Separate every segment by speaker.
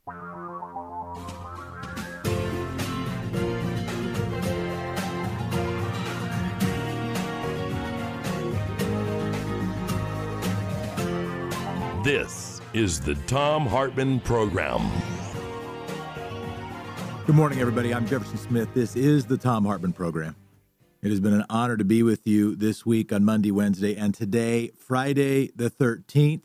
Speaker 1: This is the Thom Hartmann Program.
Speaker 2: Good morning, everybody. I'm Jefferson Smith. This is the Thom Hartmann Program. It has been an honor to be with you this week on Monday, Wednesday, and today, Friday the 13th.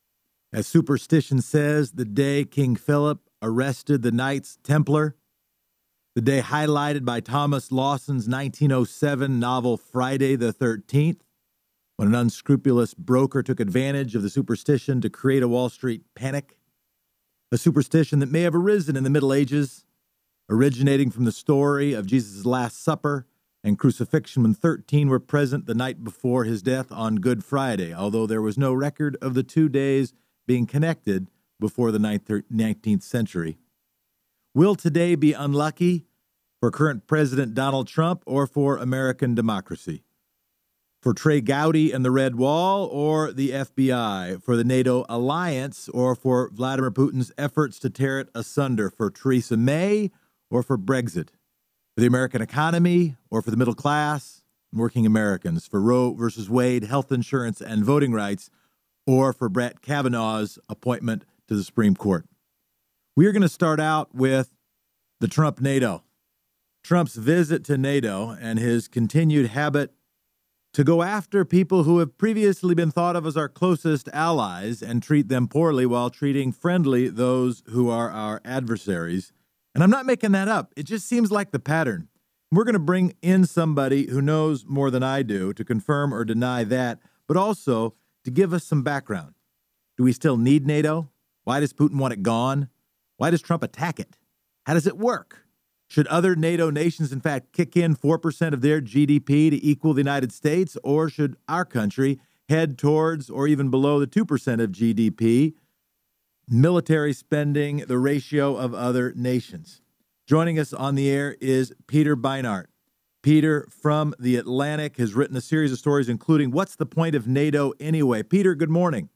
Speaker 2: As superstition says, the day King Philip arrested the Knights Templar, the day highlighted by Thomas Lawson's 1907 novel Friday the 13th, when an unscrupulous broker took advantage of the superstition to create a Wall Street panic, a superstition that may have arisen in the Middle Ages, originating from the story of Jesus' Last Supper and crucifixion when 13 were present the night before his death on Good Friday, although there was no record of the 2 days being connected before the 19th century. Will today be unlucky for current President Donald Trump or for American democracy? For Trey Gowdy and the Red Wall or the FBI? For the NATO alliance or for Vladimir Putin's efforts to tear it asunder? For Theresa May or for Brexit? For the American economy or for the middle class and working Americans? For Roe versus Wade, health insurance and voting rights, or for Brett Kavanaugh's appointment to the Supreme Court? We are going to start out with the Trump NATO. Trump's visit to NATO and his continued habit to go after people who have previously been thought of as our closest allies and treat them poorly while treating friendly those who are our adversaries. And I'm not making that up. It just seems like the pattern. We're going to bring in somebody who knows more than I do to confirm or deny that, but also to give us some background. Do we still need NATO? Why does Putin want it gone? Why does Trump attack it? How does it work? Should other NATO nations, in fact, kick in 4% of their GDP to equal the United States, or should our country head towards or even below the 2% of GDP, military spending, the ratio of other nations? Joining us on the air is Peter Beinart. Peter from The Atlantic has written a series of stories, including What's the Point of NATO Anyway? Peter, good morning.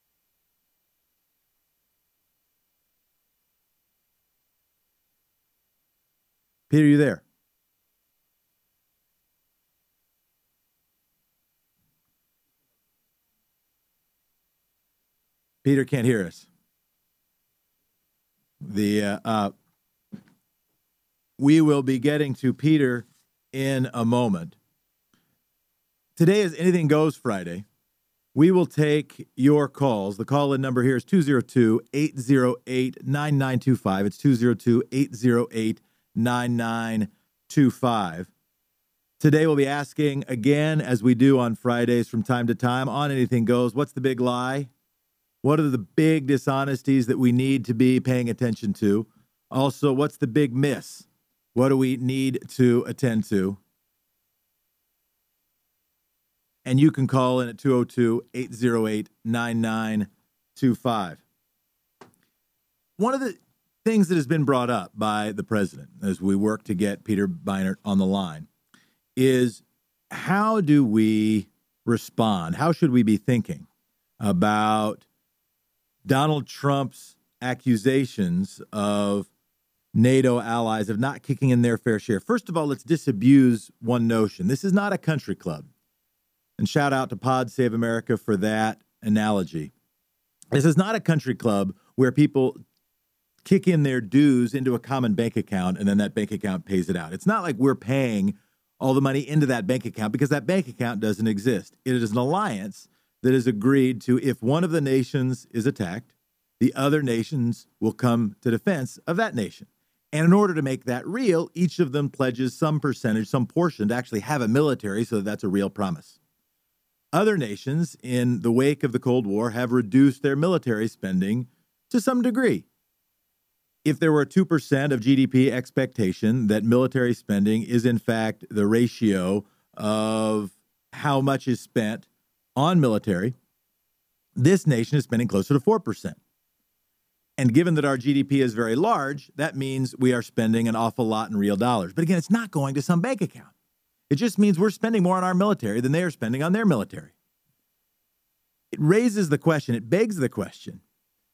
Speaker 2: Peter, you there? Peter can't hear us. We will be getting to Peter in a moment. Today is Anything Goes Friday. We will take your calls. The call-in number here is 202-808-9925. It's 202-808-9925. Today we'll be asking again, as we do on Fridays from time to time, on Anything Goes, what's the big lie? What are the big dishonesties that we need to be paying attention to? Also, what's the big miss? What do we need to attend to? And you can call in at 202-808-9925. One of the things that has been brought up by the president as we work to get Peter Beinart on the line is, how do we respond? How should we be thinking about Donald Trump's accusations of NATO allies of not kicking in their fair share? First of all, let's disabuse one notion. This is not a country club. And shout out to Pod Save America for that analogy. This is not a country club where people kick in their dues into a common bank account and then that bank account pays it out. It's not like we're paying all the money into that bank account because that bank account doesn't exist. It is an alliance that has agreed to, if one of the nations is attacked, the other nations will come to defense of that nation. And in order to make that real, each of them pledges some percentage, some portion to actually have a military, so that's a real promise. Other nations, in the wake of the Cold War, have reduced their military spending to some degree. If there were a 2% of GDP expectation that military spending is, in fact, the ratio of how much is spent on military, this nation is spending closer to 4%. And given that our GDP is very large, that means we are spending an awful lot in real dollars. But again, it's not going to some bank account. It just means we're spending more on our military than they are spending on their military. It raises the question, it begs the question,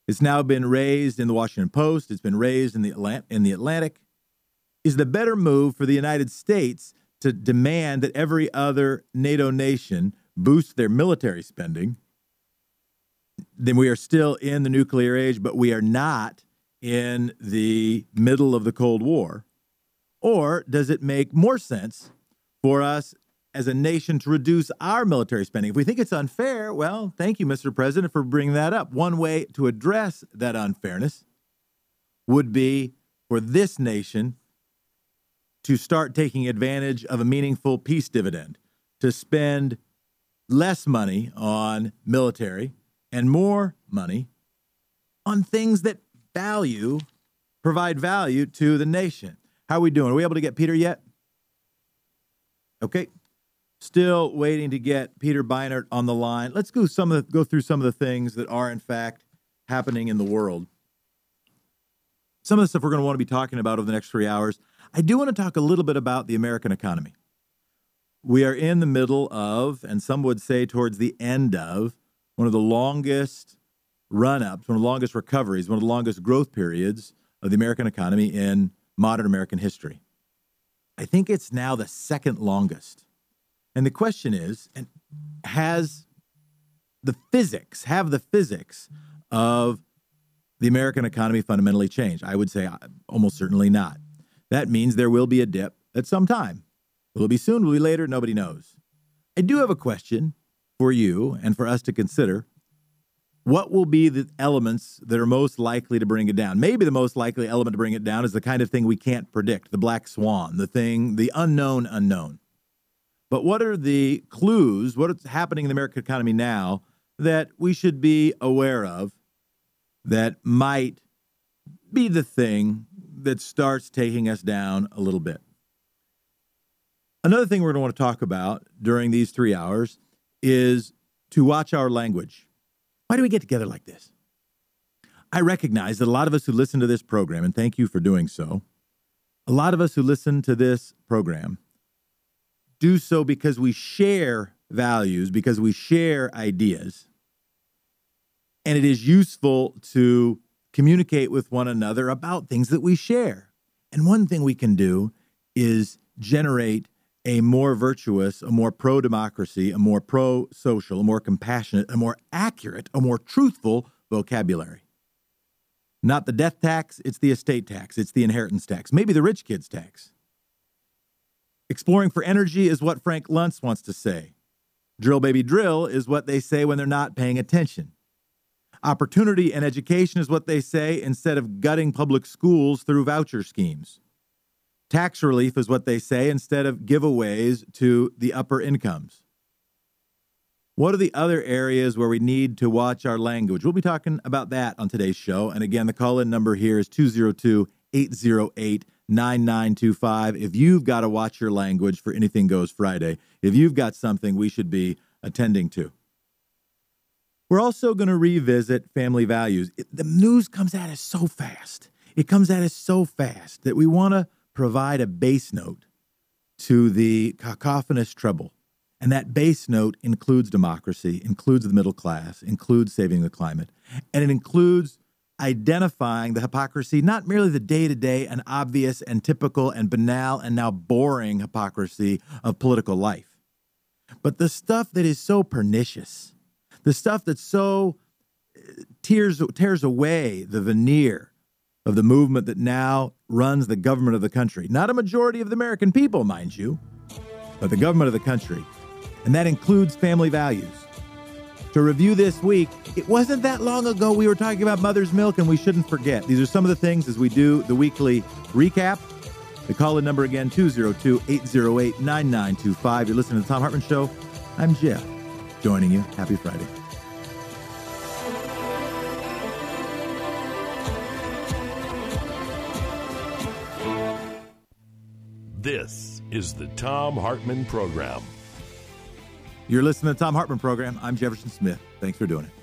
Speaker 2: It's now been raised in the Washington Post. It's been raised in the Atlantic. Is the better move for the United States to demand that every other NATO nation boost their military spending? Then we are still in the nuclear age, but we are not in the middle of the Cold War. Or does it make more sense for us as a nation to reduce our military spending? If we think it's unfair, well, thank you, Mr. President, for bringing that up. One way to address that unfairness would be for this nation to start taking advantage of a meaningful peace dividend, to spend less money on military and more money on things that provide value to the nation. How are we doing? Are we able to get Peter yet? Okay. Still waiting to get Peter Beinart on the line. Let's go through some of the things that are, in fact, happening in the world. Some of the stuff we're going to want to be talking about over the next 3 hours. I do want to talk a little bit about the American economy. We are in the middle of, and some would say towards the end of, one of the longest run-ups, one of the longest recoveries, one of the longest growth periods of the American economy in modern American history. I think it's now the second longest. And the question is, have the physics of the American economy fundamentally changed? I would say almost certainly not. That means there will be a dip at some time. Will it be soon? Will it be later? Nobody knows. I do have a question for you and for us to consider. What will be the elements that are most likely to bring it down? Maybe the most likely element to bring it down is the kind of thing we can't predict, the black swan, the unknown. But what are the clues, what is happening in the American economy now that we should be aware of that might be the thing that starts taking us down a little bit? Another thing we're going to want to talk about during these 3 hours is to watch our language. Why do we get together like this? I recognize that a lot of us who listen to this program, and thank you for doing so, a lot of us who listen to this program do so because we share values, because we share ideas, and it is useful to communicate with one another about things that we share. And one thing we can do is generate a more virtuous, a more pro-democracy, a more pro-social, a more compassionate, a more accurate, a more truthful vocabulary. Not the death tax, it's the estate tax, it's the inheritance tax, maybe the rich kids tax. Exploring for energy is what Frank Luntz wants to say. Drill, baby, drill is what they say when they're not paying attention. Opportunity and education is what they say instead of gutting public schools through voucher schemes. Tax relief is what they say instead of giveaways to the upper incomes. What are the other areas where we need to watch our language? We'll be talking about that on today's show. And again, the call-in number here is 202-808-9925. If you've got to watch your language for Anything Goes Friday, if you've got something we should be attending to. We're also going to revisit family values. The news comes at us so fast. It comes at us so fast that we want to provide a bass note to the cacophonous treble. And that bass note includes democracy, includes the middle class, includes saving the climate, and it includes identifying the hypocrisy, not merely the day-to-day and obvious and typical and banal and now boring hypocrisy of political life, but the stuff that is so pernicious, the stuff that so tears away the veneer of the movement that now runs the government of the country. Not a majority of the American people, mind you, but the government of the country. And that includes family values. To review this week, it wasn't that long ago we were talking about mother's milk, and we shouldn't forget. These are some of the things as we do the weekly recap. The call-in number again, 202-808-9925. You're listening to The Thom Hartmann Show. I'm Jeff, joining you. Happy Friday.
Speaker 1: This is the Thom Hartmann Program.
Speaker 2: You're listening to the Thom Hartmann Program. I'm Jefferson Smith. Thanks for doing it.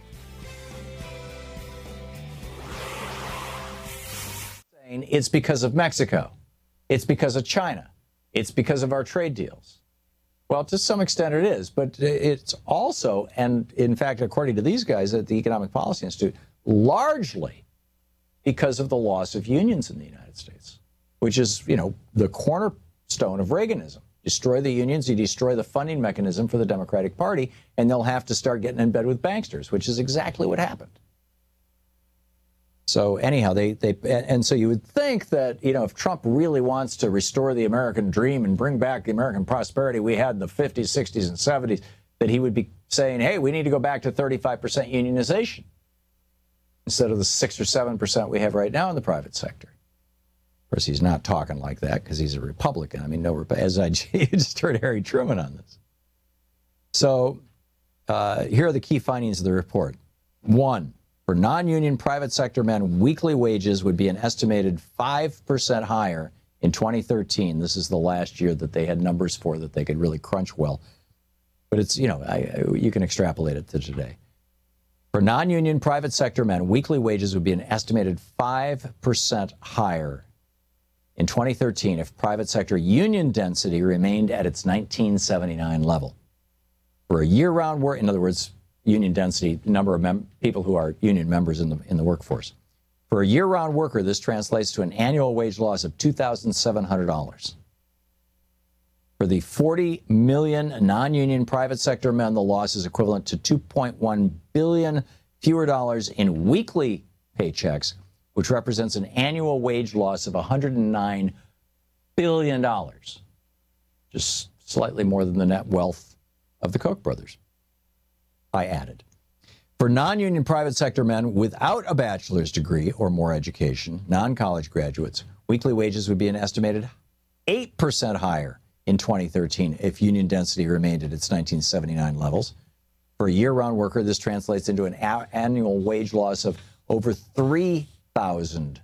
Speaker 3: It's because of Mexico. It's because of China. It's because of our trade deals. Well, to some extent it is, but it's also, and in fact, according to these guys at the Economic Policy Institute, largely because of the loss of unions in the United States, which is, the cornerstone of Reaganism. Destroy the unions, you destroy the funding mechanism for the Democratic Party, and they'll have to start getting in bed with banksters, which is exactly what happened. So anyhow, so you would think that, if Trump really wants to restore the American dream and bring back the American prosperity we had in the 50s, 60s, and 70s, that he would be saying, hey, we need to go back to 35% unionization instead of the 6 or 7% we have right now in the private sector. Of course, he's not talking like that because he's a Republican. I mean, you just heard Harry Truman on this. So here are the key findings of the report. 1, for non-union private sector men, weekly wages would be an estimated 5% higher in 2013. This is the last year that they had numbers for that they could really crunch well. But it's, you can extrapolate it to today. For non-union private sector men, weekly wages would be an estimated 5% higher in 2013 if private sector union density remained at its 1979 level. For a year-round work, in other words, union density, number of people who are union members in the workforce. For a year-round worker, this translates to an annual wage loss of $2,700. For the 40 million non-union private sector men, the loss is equivalent to $2.1 billion fewer dollars in weekly paychecks, which represents an annual wage loss of $109 billion, just slightly more than the net wealth of the Koch brothers. I added. For non-union private sector men without a bachelor's degree or more education, non-college graduates, weekly wages would be an estimated 8% higher in 2013 if union density remained at its 1979 levels. For a year-round worker, this translates into an annual wage loss of over $3,000.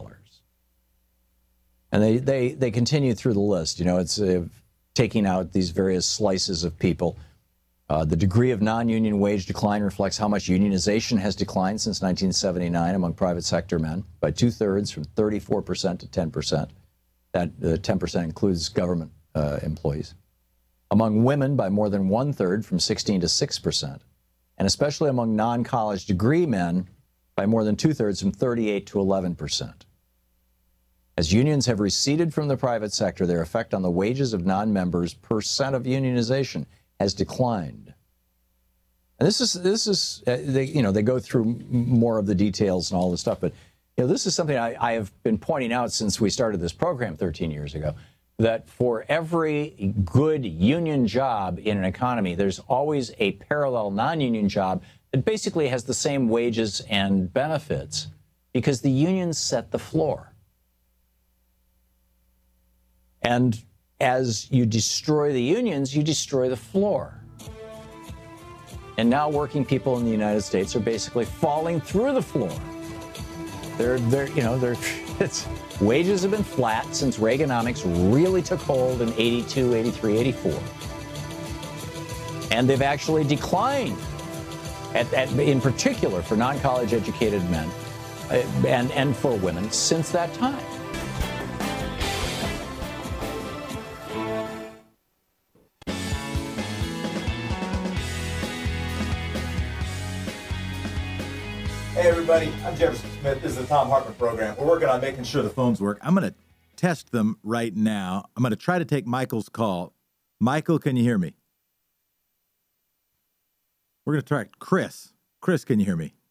Speaker 3: And they continue through the list. It's taking out these various slices of people. The degree of non-union wage decline reflects how much unionization has declined since 1979 among private sector men by 2/3, from 34% to 10%. That 10% includes government employees. Among women by more than 1/3, from 16% to 6%. And especially among non-college degree men by more than 2/3, from 38% to 11%. As unions have receded from the private sector, their effect on the wages of non-members percent of unionization has declined. And this is they go through more of the details and all this stuff, but this is something I have been pointing out since we started this program 13 years ago, that for every good union job in an economy, there's always a parallel non-union job that basically has the same wages and benefits because the unions set the floor. And as you destroy the unions, you destroy the floor. And now working people in the United States are basically falling through the floor. Wages have been flat since Reaganomics really took hold in 82, 83, 84. And they've actually declined, in particular for non-college educated men and for women since that time.
Speaker 2: Hey, everybody, I'm Jefferson Smith. This is the Thom Hartmann Program. We're working on making sure the phones work. I'm going to test them right now. I'm going to try to take Michael's call. Michael, can you hear me? We're going to try Chris. Chris, can you hear me?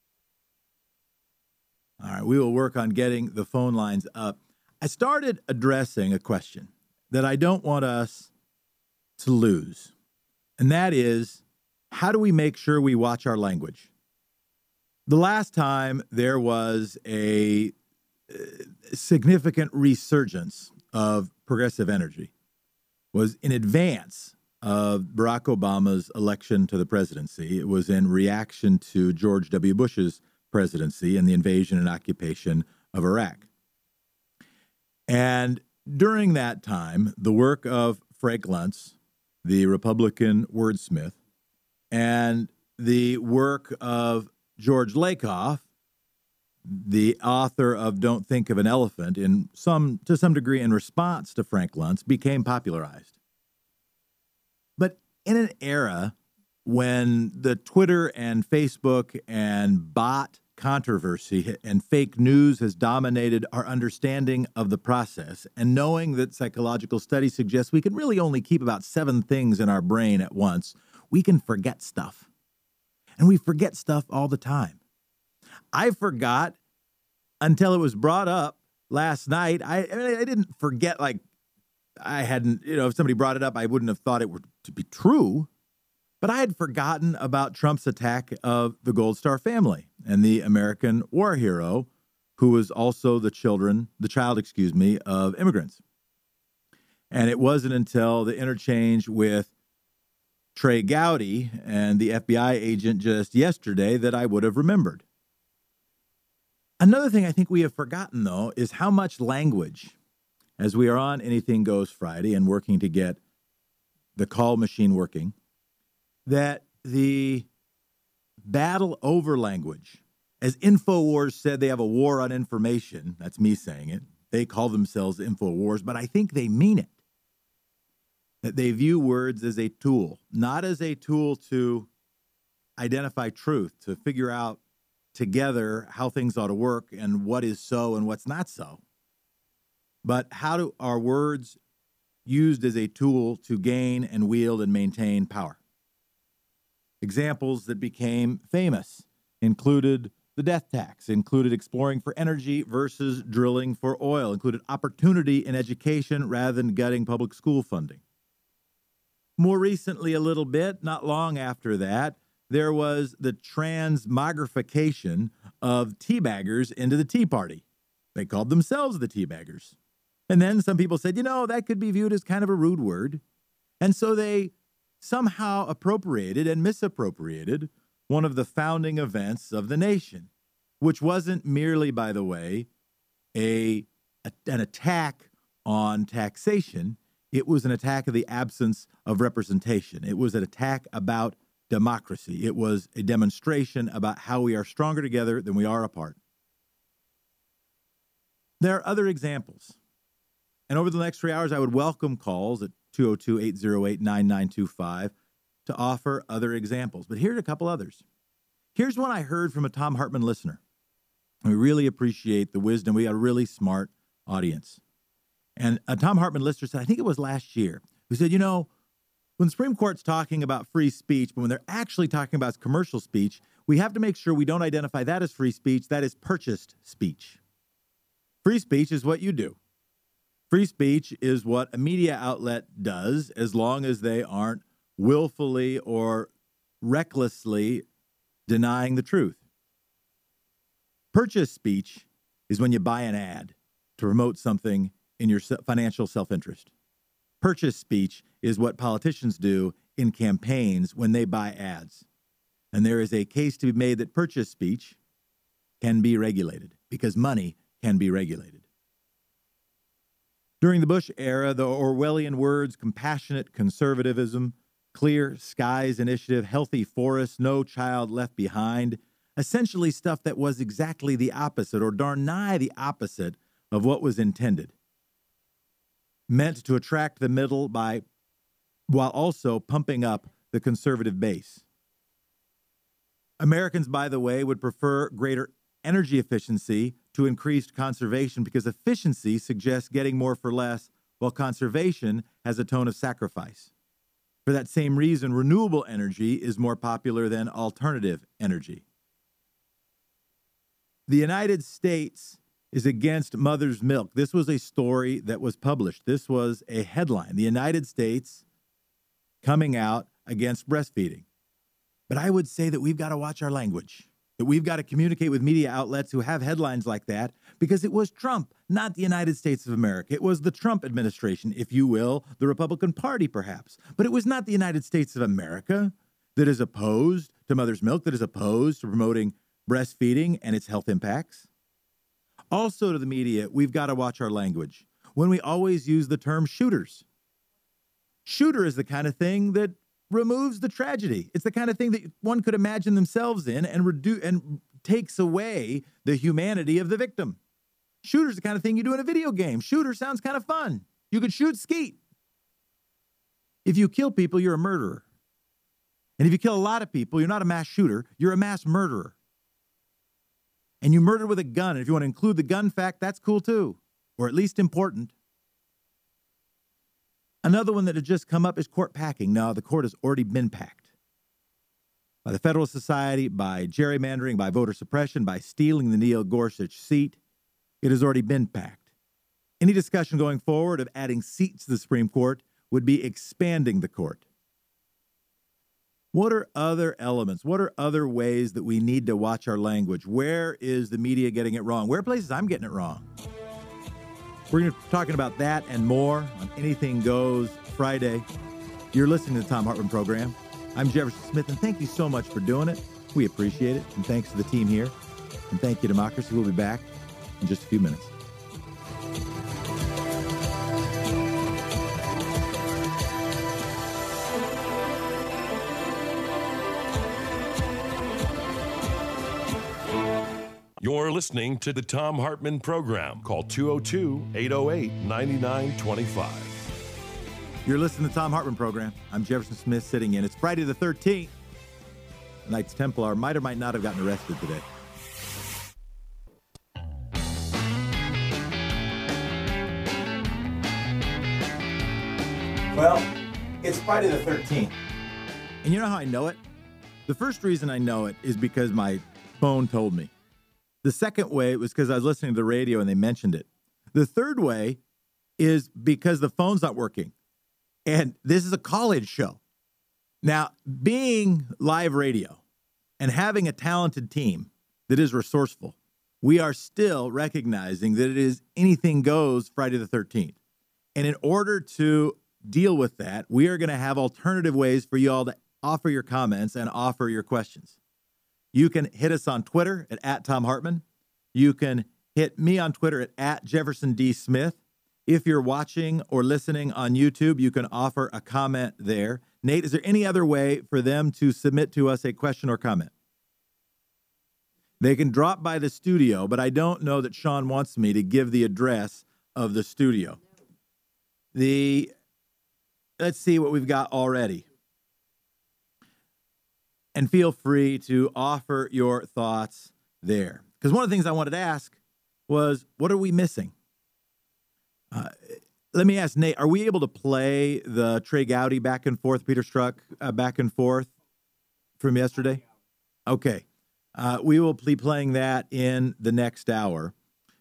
Speaker 2: All right, we will work on getting the phone lines up. I started addressing a question that I don't want us to lose, and that is, how do we make sure we watch our language? The last time there was a significant resurgence of progressive energy was in advance of Barack Obama's election to the presidency. It was in reaction to George W. Bush's presidency and the invasion and occupation of Iraq. And during that time, the work of Frank Luntz, the Republican wordsmith, and the work of George Lakoff, the author of Don't Think of an Elephant, to some degree in response to Frank Luntz, became popularized. But in an era when the Twitter and Facebook and bot controversy and fake news has dominated our understanding of the process, and knowing that psychological studies suggest we can really only keep about 7 things in our brain at once, we can forget stuff. And we forget stuff all the time. I forgot until it was brought up last night. I didn't forget like I hadn't, if somebody brought it up, I wouldn't have thought it were to be true. But I had forgotten about Trump's attack of the Gold Star family and the American war hero, who was also the child, of immigrants. And it wasn't until the interchange with Trey Gowdy and the FBI agent just yesterday that I would have remembered. Another thing I think we have forgotten, though, is how much language, as we are on Anything Goes Friday and working to get the call machine working, that the battle over language, as InfoWars said they have a war on information, that's me saying it, they call themselves InfoWars, but I think they mean it, that they view words as a tool, not as a tool to identify truth, to figure out together how things ought to work and what is so and what's not so, but how do our words used as a tool to gain and wield and maintain power. Examples that became famous included the death tax, included exploring for energy versus drilling for oil, included opportunity in education rather than getting public school funding. More recently, a little bit, not long after that, there was the transmogrification of teabaggers into the Tea Party. They called themselves the teabaggers. And then some people said, that could be viewed as kind of a rude word. And so they somehow appropriated and misappropriated one of the founding events of the nation, which wasn't merely, by the way, an attack on taxation. It was an attack of the absence of representation. It was an attack about democracy. It was a demonstration about how we are stronger together than we are apart. There are other examples. And over the next 3 hours, I would welcome calls at 202-808-9925 to offer other examples. But here's a couple others. Here's one I heard from a Thom Hartmann listener. We really appreciate the wisdom. We got a really smart audience. And a Thom Hartmann listener said, I think it was last year, who said, when the Supreme Court's talking about free speech, but when they're actually talking about commercial speech, we have to make sure we don't identify that as free speech. That is purchased speech. Free speech is what you do. Free speech is what a media outlet does as long as they aren't willfully or recklessly denying the truth. Purchase speech is when you buy an ad to promote something in your financial self-interest. Purchase speech is what politicians do in campaigns when they buy ads. And there is a case to be made that purchase speech can be regulated because money can be regulated. During the Bush era, the Orwellian words compassionate conservatism, clear skies initiative, healthy forests, no child left behind, essentially stuff that was exactly the opposite or darn nigh the opposite of what was intended. Meant to attract the middle while also pumping up the conservative base. Americans, by the way, would prefer greater energy efficiency to increased conservation because efficiency suggests getting more for less, while conservation has a tone of sacrifice. For that same reason, renewable energy is more popular than alternative energy. The United States is against mother's milk. This was a story that was published. This was a headline. The United States coming out against breastfeeding. But I would say that we've got to watch our language, that we've got to communicate with media outlets who have headlines like that, because it was Trump, not the United States of America. It was the Trump administration, if you will, the Republican Party perhaps. But it was not the United States of America that is opposed to mother's milk, that is opposed to promoting breastfeeding and its health impacts. Also to the media, we've got to watch our language when we always use the term shooters. Shooter is the kind of thing that removes the tragedy. It's the kind of thing that one could imagine themselves in and takes away the humanity of the victim. Shooter's the kind of thing you do in a video game. Shooter sounds kind of fun. You could shoot skeet. If you kill people, you're a murderer. And if you kill a lot of people, you're not a mass shooter, you're a mass murderer. and you murdered with a gun. And if you want to include the gun fact, that's cool too, or at least important. Another one that had just come up is court packing. Now, the court has already been packed by the Federalist Society, by gerrymandering, by voter suppression, by stealing the Neil Gorsuch seat. It has already been packed. Any discussion going forward of adding seats to the Supreme Court would be expanding the court. What are other elements? What are other ways that we need to watch our language? Where is the media getting it wrong? Where are places I'm getting it wrong? We're going to be talking about that and more on Anything Goes Friday. You're listening to the Thom Hartmann Program. I'm Jefferson Smith, and thank you so much for doing it. We appreciate it, and thanks to the team here. And thank you, Democracy. We'll be back in just a few minutes.
Speaker 1: You're listening to the Thom Hartmann Program. Call 202-808-9925.
Speaker 2: You're listening to the Thom Hartmann Program. I'm Jefferson Smith sitting in. It's Friday the 13th. The Knights Templar might or might not have gotten arrested today. Well, it's Friday the 13th. And you know how I know it? The first reason I know it is because my phone told me. The second way was because I was listening to the radio and they mentioned it. The third way is because the phone's not working. And this is a college show. Now, being live radio and having a talented team that is resourceful, we are still recognizing that it is anything goes Friday the 13th. And in order to deal with that, we are going to have alternative ways for you all to offer your comments and offer your questions. You can hit us on Twitter at Thom Hartmann. You can hit me on Twitter at Jefferson D. Smith. If you're watching or listening on YouTube, you can offer a comment there. Nate, is there any other way for them to submit to us a question or comment? They can drop by the studio, but I don't know that Sean wants me to give the address of the studio. Let's see what we've got already. And feel free to offer your thoughts there. Because one of the things I wanted to ask was, what are we missing? Let me ask Nate, are we able to play the Trey Gowdy back and forth, Peter Strzok back and forth from yesterday? Okay. We will be playing that in the next hour.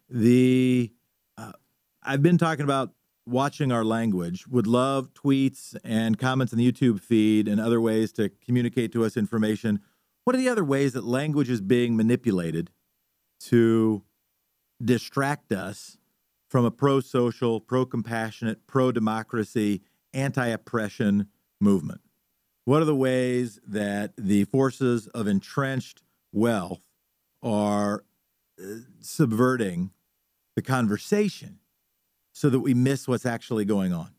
Speaker 2: I've been talking about watching our language. Would love tweets and comments in the YouTube feed and other ways to communicate to us information. What are the other ways that language is being manipulated to distract us from a pro-social, pro-compassionate, pro-democracy, anti-oppression movement? What are the ways that the forces of entrenched wealth are subverting the conversation so that we miss what's actually going on?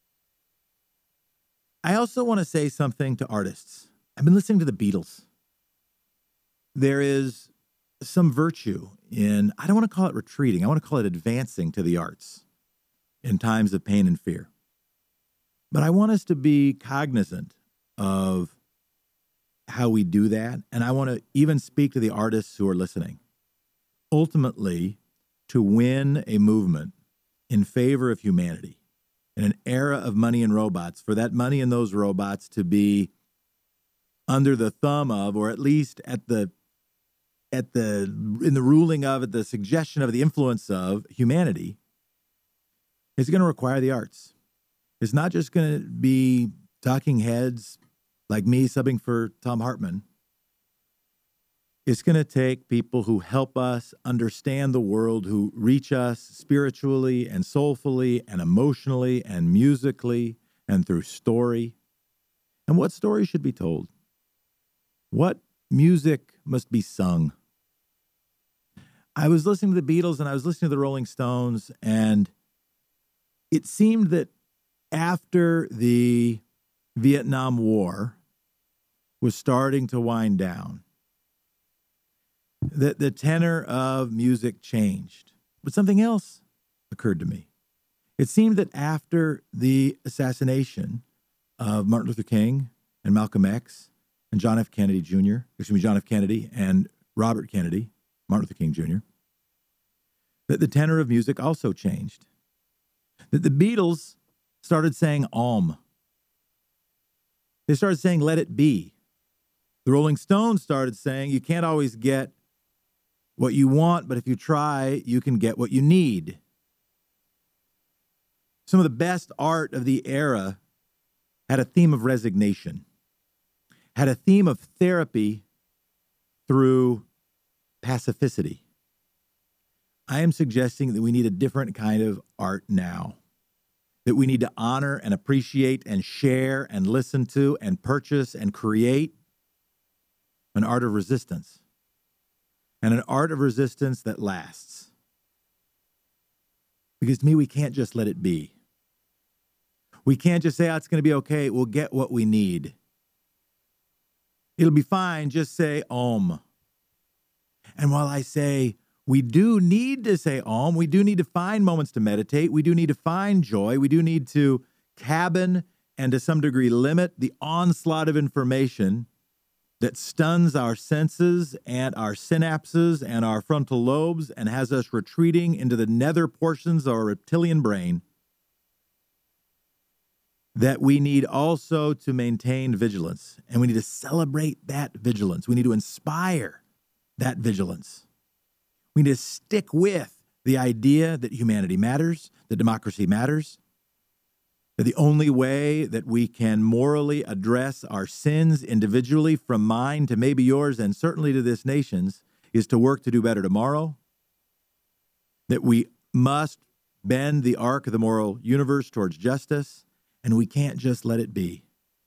Speaker 2: I also want to say something to artists. I've been listening to the Beatles. There is some virtue in, I don't want to call it retreating, I want to call it advancing to the arts in times of pain and fear. But I want us to be cognizant of how we do that, and I want to even speak to the artists who are listening. Ultimately, to win a movement in favor of humanity in an era of money and robots, for that money and those robots to be under the thumb of, or at least in the ruling of, at the suggestion of, the influence of humanity, is going to require the arts. It's not just going to be talking heads like me subbing for Thom Hartmann. It's going to take people who help us understand the world, who reach us spiritually and soulfully and emotionally and musically and through story. And what story should be told? What music must be sung? I was listening to the Beatles and I was listening to the Rolling Stones, and it seemed that after the Vietnam War was starting to wind down, that the tenor of music changed. But something else occurred to me. It seemed that after the assassination of Martin Luther King and Malcolm X and John F. Kennedy and Robert Kennedy, Martin Luther King Jr., that the tenor of music also changed. That the Beatles started saying Om. They started saying let it be. The Rolling Stones started saying you can't always get what you want, but if you try, you can get what you need. Some of the best art of the era had a theme of resignation, had a theme of therapy through pacificity. I am suggesting that we need a different kind of art now, that we need to honor and appreciate and share and listen to and purchase and create an art of resistance, and an art of resistance that lasts. Because to me, we can't just let it be. We can't just say, oh, it's going to be okay. We'll get what we need. It'll be fine. Just say Om. And while I say we do need to say Om, we do need to find moments to meditate. We do need to find joy. We do need to cabin and to some degree limit the onslaught of information that stuns our senses and our synapses and our frontal lobes and has us retreating into the nether portions of our reptilian brain, that we need also to maintain vigilance, and we need to celebrate that vigilance. We need to inspire that vigilance. We need to stick with the idea that humanity matters, that democracy matters, that the only way that we can morally address our sins individually, from mine to maybe yours and certainly to this nation's, is to work to do better tomorrow, that we must bend the arc of the moral universe towards justice, and we can't just let it be.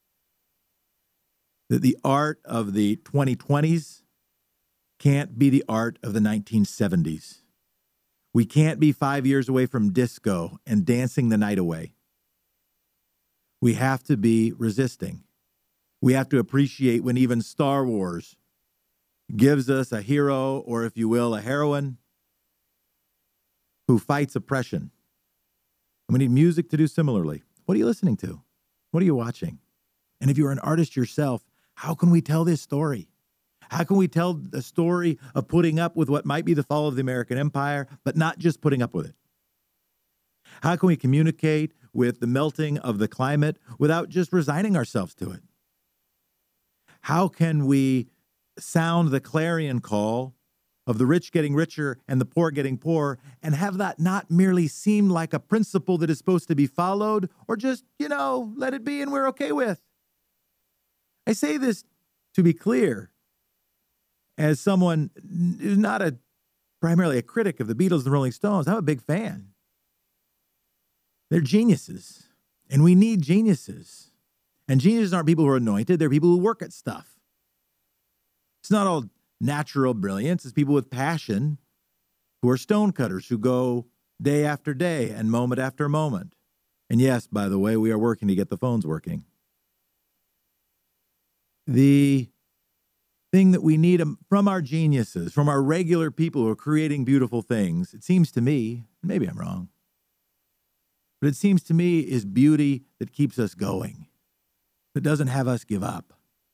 Speaker 2: That the art of the 2020s can't be the art of the 1970s. We can't be 5 years away from disco and dancing the night away. We have to be resisting. We have to appreciate when even Star Wars gives us a hero, or if you will, a heroine, who fights oppression. And we need music to do similarly. What are you listening to? What are you watching? And if you're an artist yourself, how can we tell this story? How can we tell the story of putting up with what might be the fall of the American empire, but not just putting up with it? How can we communicate with the melting of the climate without just resigning ourselves to it? How can we sound the clarion call of the rich getting richer and the poor getting poorer, and have that not merely seem like a principle that is supposed to be followed, or just, let it be and we're okay with? I say this to be clear, as someone who's not primarily a critic of the Beatles and the Rolling Stones. I'm a big fan. They're geniuses, and we need geniuses. And geniuses aren't people who are anointed. They're people who work at stuff. It's not all natural brilliance. It's people with passion who are stonecutters, who go day after day and moment after moment. And yes, by the way, we are working to get the phones working. The thing that we need from our geniuses, from our regular people who are creating beautiful things, it seems to me, maybe I'm wrong, but it seems to me is beauty that keeps us going, that doesn't have us give up,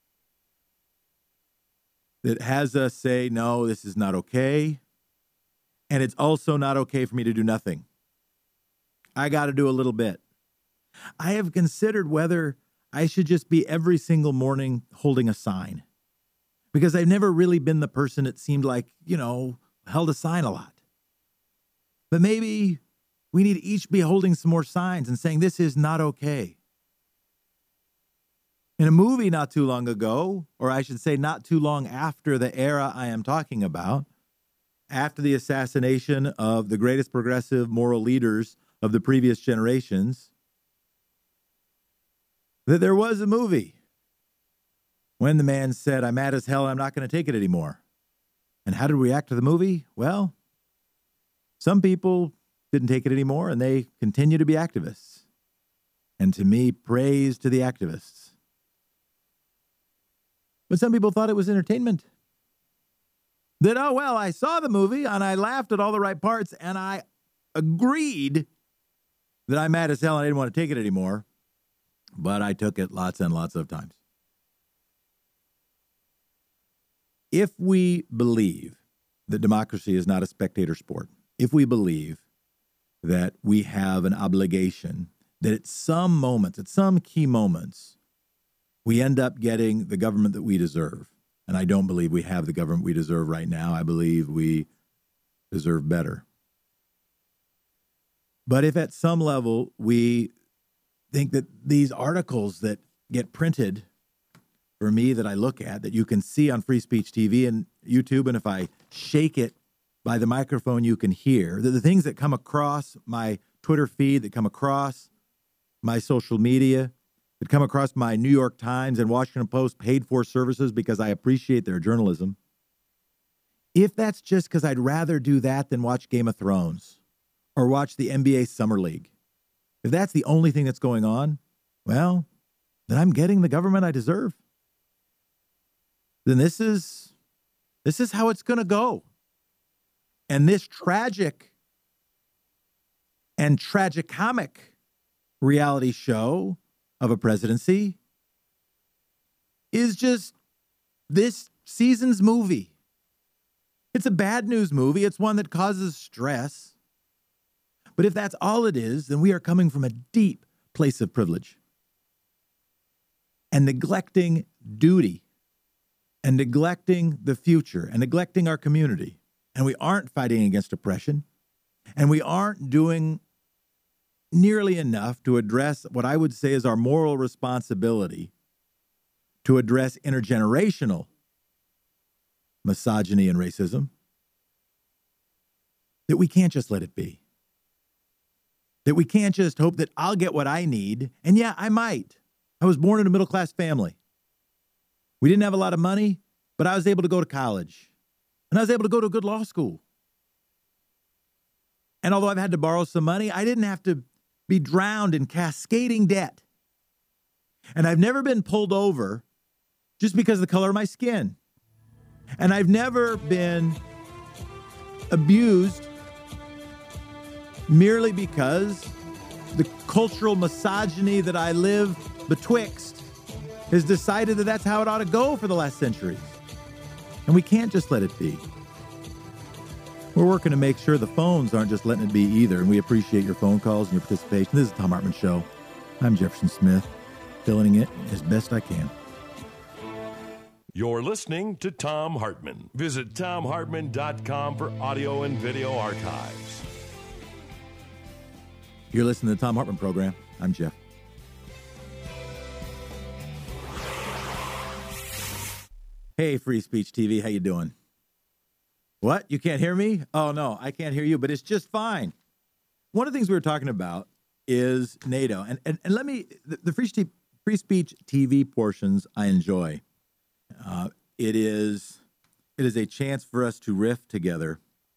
Speaker 2: that has us say, no, this is not okay, and it's also not okay for me to do nothing. I got to do a little bit. I have considered whether I should just be every single morning holding a sign, because I've never really been the person that seemed like, held a sign a lot. But maybe we need to each be holding some more signs and saying, this is not okay. In a movie not too long ago, or I should say not too long after the era I am talking about, after the assassination of the greatest progressive moral leaders of the previous generations, that there was a movie when the man said, I'm mad as hell, I'm not going to take it anymore. And how did we react to the movie? Well, some people didn't take it anymore, and they continue to be activists. And to me, praise to the activists. But some people thought it was entertainment. That, I saw the movie, and I laughed at all the right parts, and I agreed that I'm mad as hell and I didn't want to take it anymore. But I took it lots and lots of times. If we believe that democracy is not a spectator sport, if we believe that we have an obligation that at some moments, at some key moments, we end up getting the government that we deserve. And I don't believe we have the government we deserve right now. I believe we deserve better. But if at some level we think that these articles that get printed for me that I look at, that you can see on Free Speech TV and YouTube, and if I shake it by the microphone, you can hear, that the things that come across my Twitter feed, that come across my social media, that come across my New York Times and Washington Post paid for services because I appreciate their journalism, if that's just because I'd rather do that than watch Game of Thrones or watch the NBA Summer League, if that's the only thing that's going on, well, then I'm getting the government I deserve. Then this is how it's going to go. And this tragic and tragicomic reality show of a presidency is just this season's movie. It's a bad news movie. It's one that causes stress. But if that's all it is, then we are coming from a deep place of privilege and neglecting duty and neglecting the future and neglecting our community. And we aren't fighting against oppression. And we aren't doing nearly enough to address what I would say is our moral responsibility to address intergenerational misogyny and racism, that we can't just let it be. That we can't just hope that I'll get what I need. And yeah, I might. I was born in a middle-class family. We didn't have a lot of money, but I was able to go to college. And I was able to go to a good law school. And although I've had to borrow some money, I didn't have to be drowned in cascading debt. And I've never been pulled over just because of the color of my skin. And I've never been abused merely because the cultural misogyny that I live betwixt has decided that that's how it ought to go for the last centuries. And we can't just let it be. We're working to make sure the phones aren't just letting it be either, and we appreciate your phone calls and your participation. This is the Thom Hartmann Show. I'm Jefferson Smith, filling it as best I can.
Speaker 1: You're listening to Thom Hartmann. Visit ThomHartmann.com for audio and video archives.
Speaker 2: You're listening to the Thom Hartmann Program. I'm Jeff. Hey, Free Speech TV, how you doing? What? You can't hear me? Oh, no, I can't hear you, but it's just fine. One of the things we were talking about is NATO. And let me, the Free Speech TV portions I enjoy. It is a chance for us to riff together.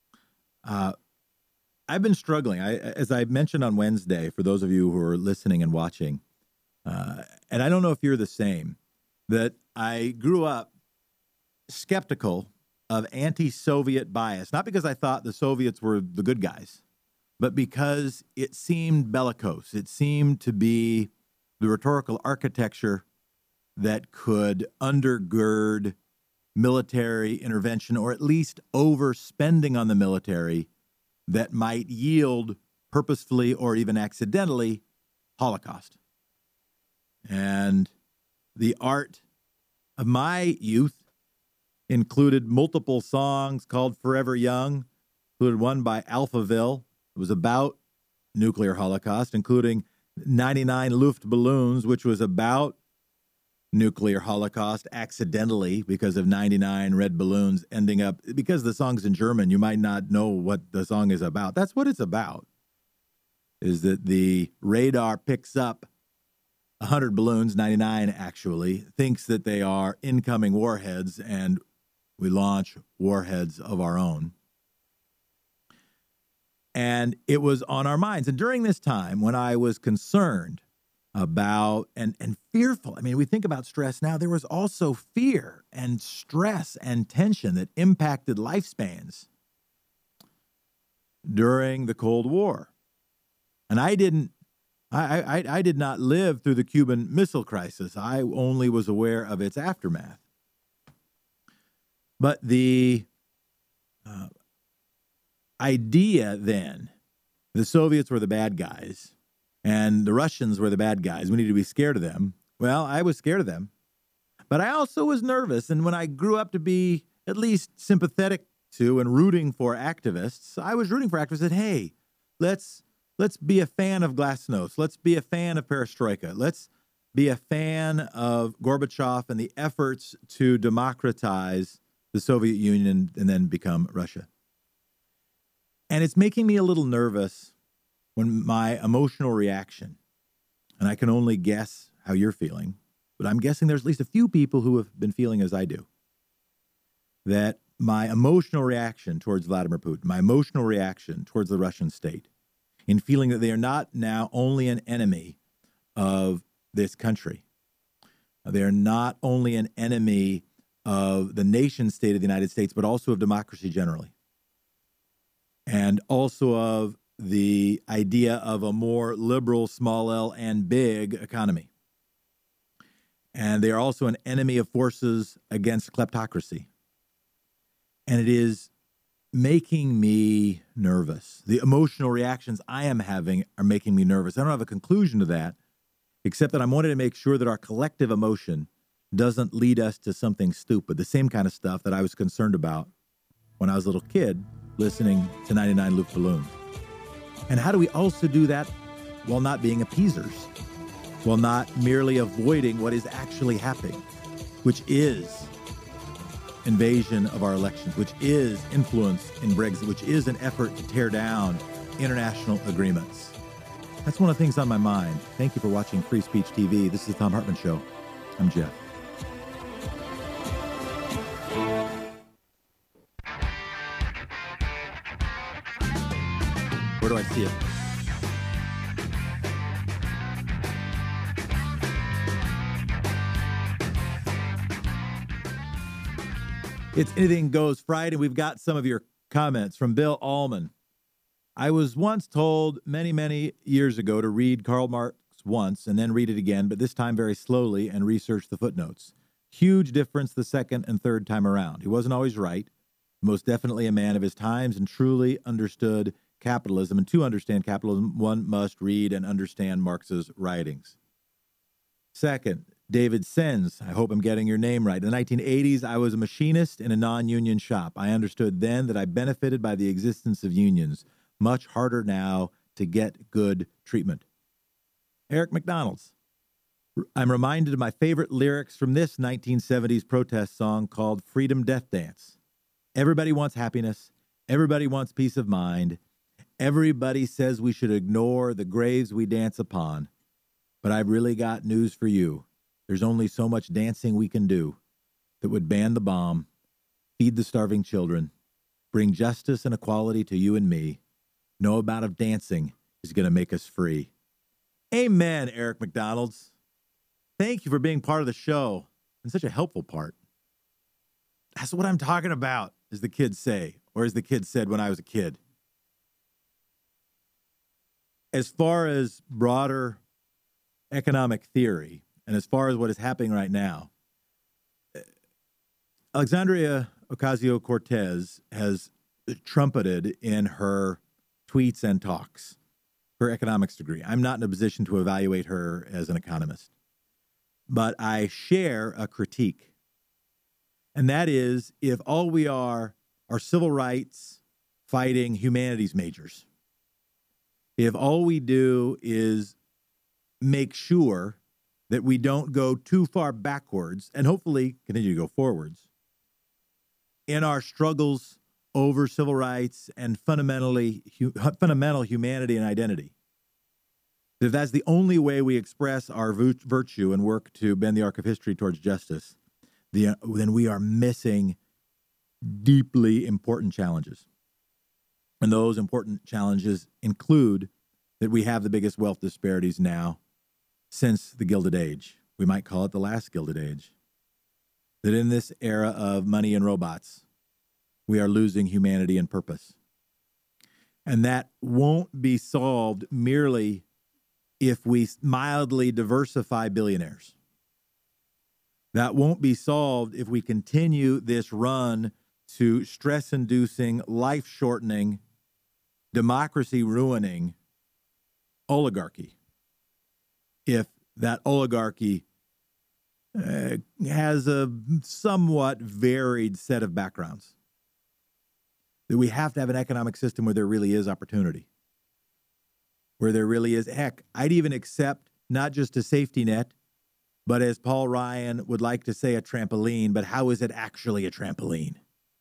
Speaker 2: I've been struggling. As I mentioned on Wednesday, for those of you who are listening and watching, and I don't know if you're the same, that I grew up skeptical of anti-Soviet bias, not because I thought the Soviets were the good guys, but because it seemed bellicose. It seemed to be the rhetorical architecture that could undergird military intervention, or at least overspending on the military that might yield purposefully or even accidentally Holocaust. And the art of my youth included multiple songs called Forever Young, included one by Alphaville. It was about nuclear holocaust, including 99 Luftballons, which was about nuclear holocaust accidentally because of 99 red balloons ending up, because the song's in German, you might not know what the song is about. That's what it's about, is that the radar picks up 100 balloons, 99 actually, thinks that they are incoming warheads, and we launch warheads of our own. And it was on our minds. And during this time, when I was concerned about and fearful, I mean, we think about stress now, there was also fear and stress and tension that impacted lifespans during the Cold War. And I did not live through the Cuban Missile Crisis. I only was aware of its aftermath. But the idea then, the Soviets were the bad guys and the Russians were the bad guys. We need to be scared of them. Well, I was scared of them, but I also was nervous. And when I grew up to be at least sympathetic to and rooting for activists, I was rooting for activists that, hey, let's be a fan of glasnost. Let's be a fan of perestroika. Let's be a fan of Gorbachev and the efforts to democratize the Soviet Union and then become Russia. And it's making me a little nervous when my emotional reaction, and I can only guess how you're feeling, but I'm guessing there's at least a few people who have been feeling as I do, that my emotional reaction towards Vladimir Putin, my emotional reaction towards the Russian state, in feeling that they are not now only an enemy of this country, they are not only an enemy of the nation state of the United States, but also of democracy generally, and also of the idea of a more liberal, small L and big economy. And they are also an enemy of forces against kleptocracy. And it is making me nervous. The emotional reactions I am having are making me nervous. I don't have a conclusion to that, except that I'm wanting to make sure that our collective emotion doesn't lead us to something stupid, the same kind of stuff that I was concerned about when I was a little kid listening to 99 Luke Balloons. And how do we also do that while not being appeasers, while not merely avoiding what is actually happening, which is invasion of our elections, which is influence in Brexit, which is an effort to tear down international agreements. That's one of the things on my mind. Thank you for watching Free Speech TV. This is the Thom Hartmann Show. I'm Jeff. Where do I see it? It's Anything Goes Friday. We've got some of your comments from Bill Allman. I was once told many, many years ago to read Karl Marx once and then read it again, but this time very slowly and research the footnotes. Huge difference the second and third time around. He wasn't always right, most definitely a man of his times and truly understood capitalism. And to understand capitalism, one must read and understand Marx's writings. Second, David Sens, I hope I'm getting your name right. In the 1980s, I was a machinist in a non-union shop. I understood then that I benefited by the existence of unions. Much harder now to get good treatment. Eric McDonald's. I'm reminded of my favorite lyrics from this 1970s protest song called Freedom Death Dance. Everybody wants happiness. Everybody wants peace of mind. Everybody says we should ignore the graves we dance upon. But I've really got news for you. There's only so much dancing we can do that would ban the bomb, feed the starving children, bring justice and equality to you and me. No amount of dancing is going to make us free. Amen, Eric McDonald's. Thank you for being part of the show and such a helpful part. That's what I'm talking about, as the kids say, or as the kids said when I was a kid. As far as broader economic theory, and as far as what is happening right now, Alexandria Ocasio-Cortez has trumpeted in her tweets and talks her economics degree. I'm not in a position to evaluate her as an economist, but I share a critique. And that is, if all we are civil rights fighting humanities majors, if all we do is make sure that we don't go too far backwards and hopefully continue to go forwards in our struggles over civil rights and fundamental humanity and identity, if that's the only way we express our virtue and work to bend the arc of history towards justice, then we are missing deeply important challenges. And those important challenges include that we have the biggest wealth disparities now since the Gilded Age. We might call it the last Gilded Age. That in this era of money and robots, we are losing humanity and purpose. And that won't be solved merely if we mildly diversify billionaires. That won't be solved if we continue this run to stress-inducing, life-shortening, democracy-ruining oligarchy. If that oligarchy has a somewhat varied set of backgrounds, that we have to have an economic system where there really is opportunity, where there really is, heck, I'd even accept not just a safety net, but as Paul Ryan would like to say, a trampoline. But how is it actually a trampoline?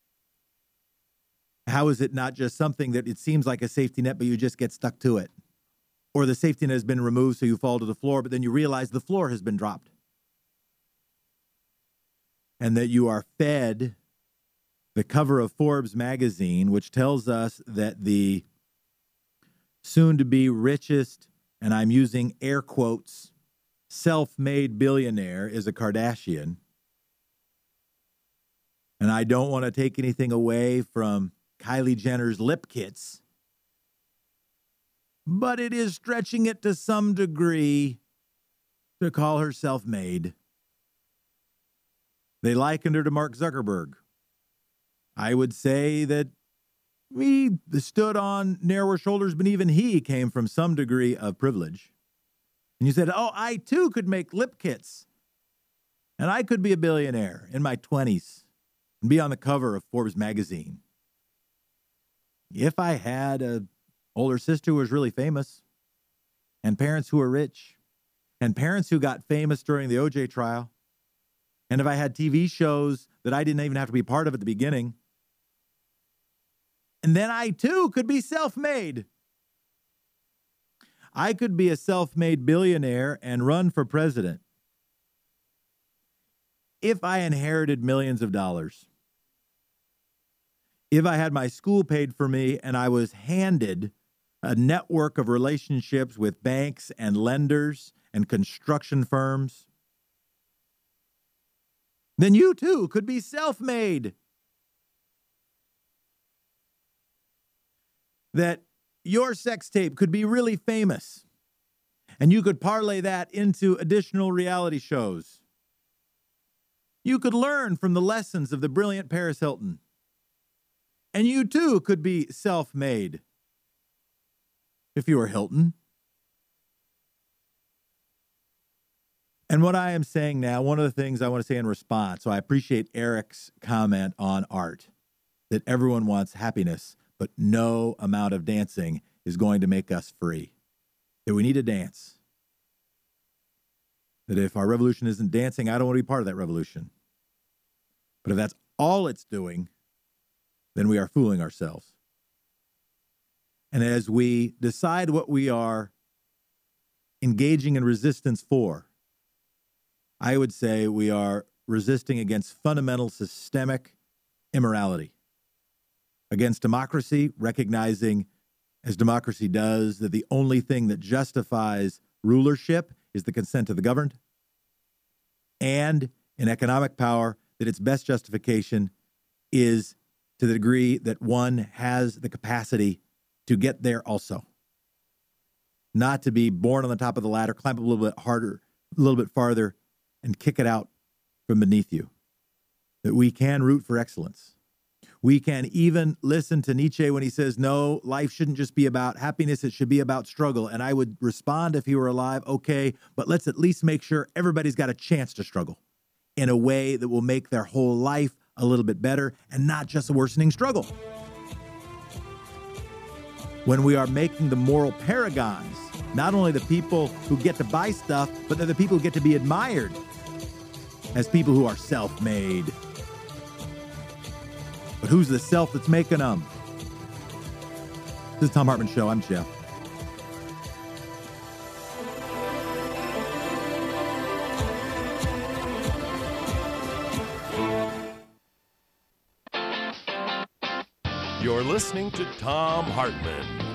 Speaker 2: How is it not just something that it seems like a safety net, but you just get stuck to it? Or the safety net has been removed so you fall to the floor, but then you realize the floor has been dropped. And that you are fed the cover of Forbes magazine, which tells us that the soon-to-be richest, and I'm using air quotes, self-made billionaire is a Kardashian. And I don't want to take anything away from Kylie Jenner's lip kits, but it is stretching it to some degree to call her self-made. They likened her to Mark Zuckerberg. I would say that he stood on narrower shoulders, but even he came from some degree of privilege. And you said, oh, I too could make lip kits. And I could be a billionaire in my 20s and be on the cover of Forbes magazine. If I had an older sister who was really famous, and parents who were rich, and parents who got famous during the OJ trial, and if I had TV shows that I didn't even have to be part of at the beginning, and then I too could be self-made. I could be a self-made billionaire and run for president if I inherited millions of dollars. If I had my school paid for me and I was handed a network of relationships with banks and lenders and construction firms, then you too could be self-made. That your sex tape could be really famous, and you could parlay that into additional reality shows. You could learn from the lessons of the brilliant Paris Hilton, and you too could be self-made if you were Hilton. And what I am saying now, one of the things I want to say in response, so I appreciate Eric's comment on art, that everyone wants happiness, but no amount of dancing is going to make us free. That we need to dance. That if our revolution isn't dancing, I don't want to be part of that revolution. But if that's all it's doing, then we are fooling ourselves. And as we decide what we are engaging in resistance for, I would say we are resisting against fundamental systemic immorality, against democracy, recognizing, as democracy does, that the only thing that justifies rulership is the consent of the governed, and in economic power, that its best justification is to the degree that one has the capacity to get there also. Not to be born on the top of the ladder, climb up a little bit harder, a little bit farther, and kick it out from beneath you. That we can root for excellence. We can even listen to Nietzsche when he says, no, life shouldn't just be about happiness, it should be about struggle. And I would respond if he were alive, okay, but let's at least make sure everybody's got a chance to struggle in a way that will make their whole life a little bit better and not just a worsening struggle. When we are making the moral paragons, not only the people who get to buy stuff, but they're the people who get to be admired as people who are self-made. But who's the self that's making them? This is Thom Hartmann Show. I'm Jeff.
Speaker 1: You're listening to Thom Hartmann.